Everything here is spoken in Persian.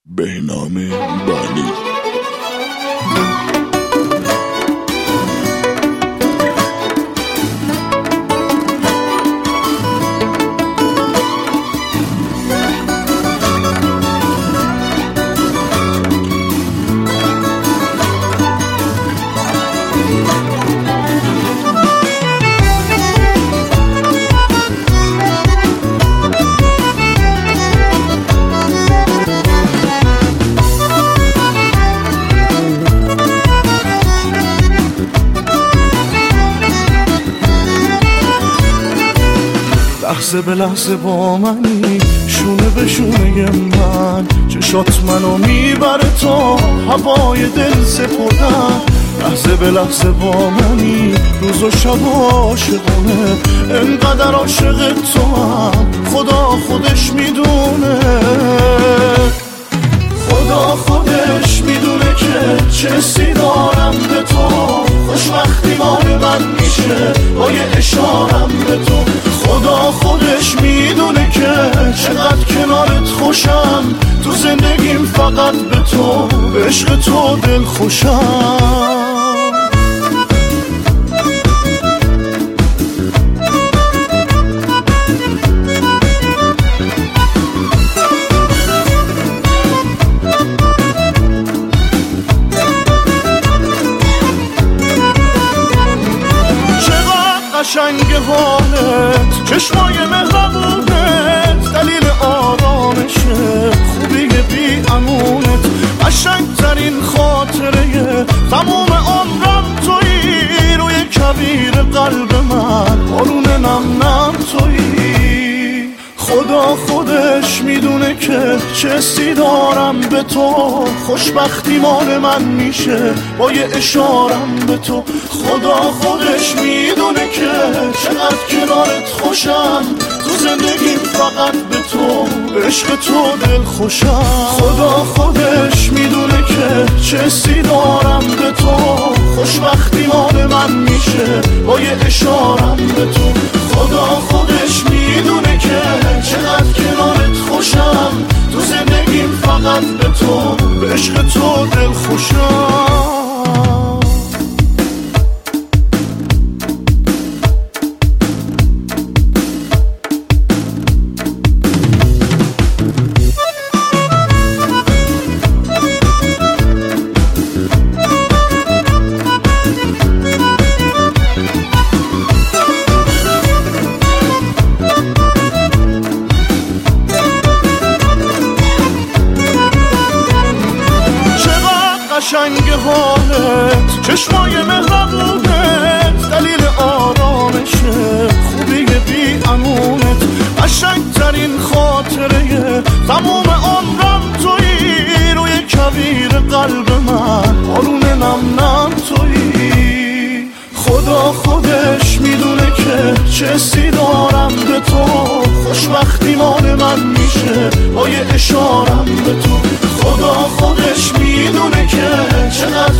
بهنام بانی. لحظه به لحظه با منی، شونه به شونه من، چشات منو میبره تا هوای دل سپردن. لحظه به لحظه با منی، روز و شب عاشقونه، انقدر عاشق تو هم خدا خودش میدونه. خدا خودش میدونه که چه حسی دارم به تو، خوشبختی مال من میشه با یه اشارم به تو. خدا خودش میدونه که چقدر کنارت خوشم، تو زندگیم فقط به تو، به عشق تو دل خوشم. قشنگ حالت، چشمای مهربونت، دلیل آرامشه، خوبی بی امونت، قشنگ ترین خاطره تموم عمرم تویی، روی کویر قلب من بارون نم نم تویی. خدا خودش میدونه که چه حسی دارم به تو، خوشبختی مال من میشه با یه اشارم به تو. خدا خودش میدونه که چقدر کنارت خوشم، تو زندگیم فقط به تو، به عشق تو دل خوشم. خدا خودش میدونه که چه حسی دارم به تو، خوشبختی مال من میشه با یه اشارم به تو. خدا خودش میدونه که چقدر کنارت خوشم، تو زندگیم فقط به تو، به عشق تو دل خوشم. قشنگ حالت، چشمای مهربونت، دلیل آرامشه، خوبی بی امونت، قشنگ ترین خاطره تموم عمرم تویی، روی کویر قلب من بارون نم نم تویی. خدا خودش میدونه که چه حسی دارم به تو، خوشبختی مال من میشه با یه اشارم به تو. خدا خودش میدونه که چقدر